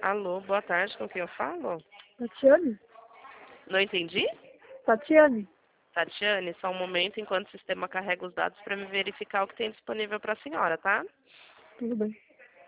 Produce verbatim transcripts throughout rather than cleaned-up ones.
Alô, boa tarde, com quem eu falo? Tatiane? Não entendi? Tatiane? Tatiane, só um momento enquanto o sistema carrega os dados para me verificar o que tem disponível para a senhora, tá? Tudo bem.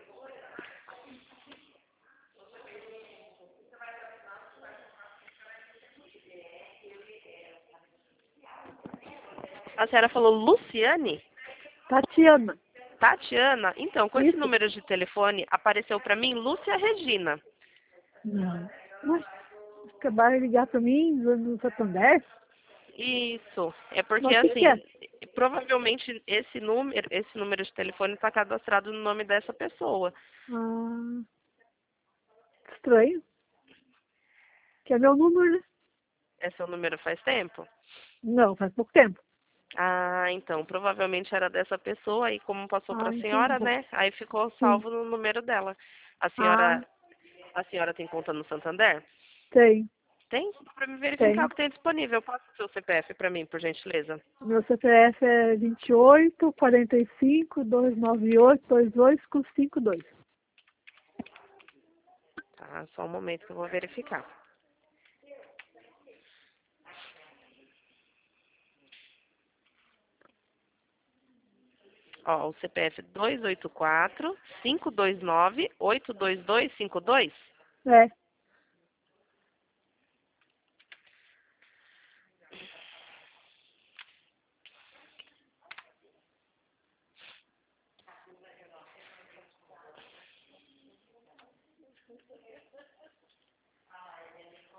A senhora falou Luciane? Tatiana? Tatiana? Então, com esse Isso? número de telefone, apareceu para mim Lúcia Regina. Não. Mas acabaram de ligar para mim no Santander? Isso. É porque, Mas o que que assim, é? provavelmente esse número, esse número de telefone está cadastrado no nome dessa pessoa. Ah, estranho. Que é meu número, né? É seu número faz tempo? Não, faz pouco tempo. Ah, então, provavelmente era dessa pessoa e como passou para Ah, a senhora, entendi. né? Aí ficou Sim. salvo no número dela. A Ah, senhora, a senhora tem conta no Santander? tem. Tem? Para me verificar o Tem. que tem disponível. Passa o seu C P F para mim, por gentileza. Meu C P F é vinte e oito, quarenta e cinco, duzentos e noventa e oito, vinte e oito, cinquenta e dois. Tá, só um momento que eu vou verificar. Ó, o C P F dois oito quatro, cinco dois nove, oito dois dois cinco dois. É.